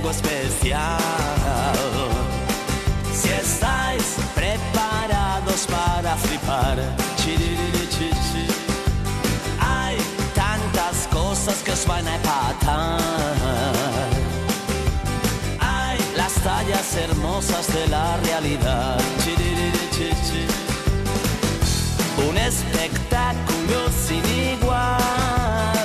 algo especial. Si estáis preparados para flipar, chiririchichi, hay tantas cosas que os van a empatar. Hay las tallas hermosas de la realidad, chiririchichi, un espectáculo sin igual.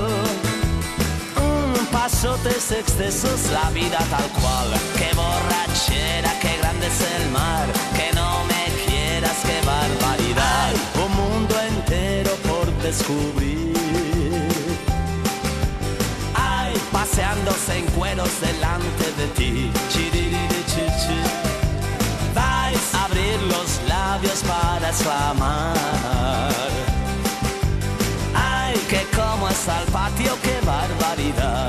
Pasotes, excesos, la vida tal cual. Qué borrachera, qué grande es el mar. Que no me quieras, qué barbaridad. Un mundo entero por descubrir. Ay, paseándose en cueros delante de ti. Chiriririchichi. Vais a abrir los labios para exclamar. Ay, que como es al patio, qué barbaridad.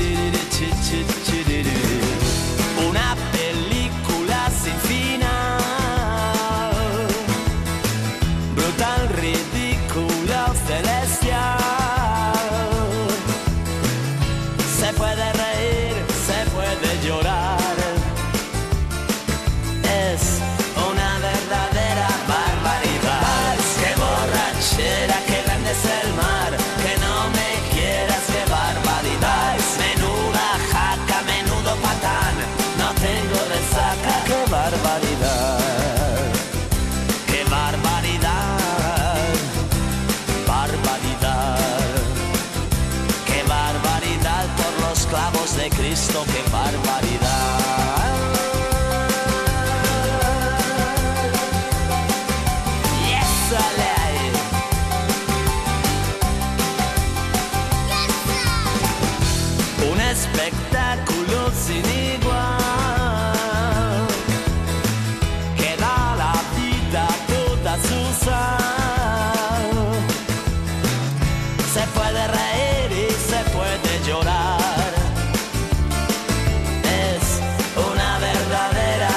Una película sin final, brutal, ridícula, celestial. Se puede reír, se puede llorar. Es una verdadera barbaridad. Qué borrachera, qué grande es el mar. Que no me quieras, qué barbaridad. Menuda jaca, menudo patán. No tengo resaca, qué barbaridad. Qué barbaridad. Barbaridad. Qué barbaridad por los clavos de Cristo, qué barbaridad. Espectáculo sin igual, que da la vida toda su sal. Se puede reír y se puede llorar. Es una verdadera,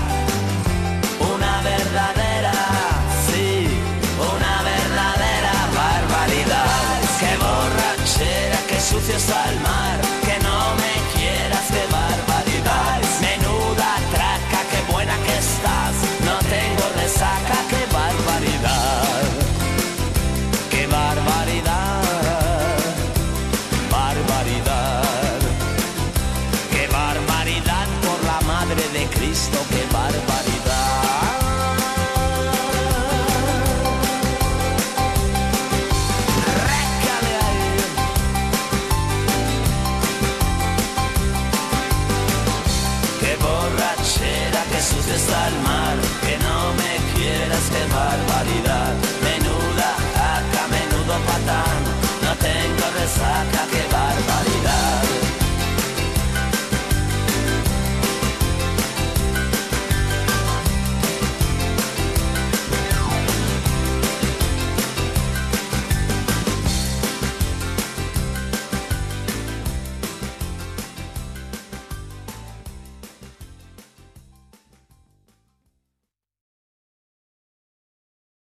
sí, una verdadera barbaridad. Qué borrachera, qué sucio está el mar. Qué barbaridad, menuda traca, qué buena que estás. No tengo resaca, qué barbaridad. Qué barbaridad. Barbaridad. Qué barbaridad por la madre de Cristo, qué barbaridad. Que sucio está el mar, que no me quieras, qué barbaridad.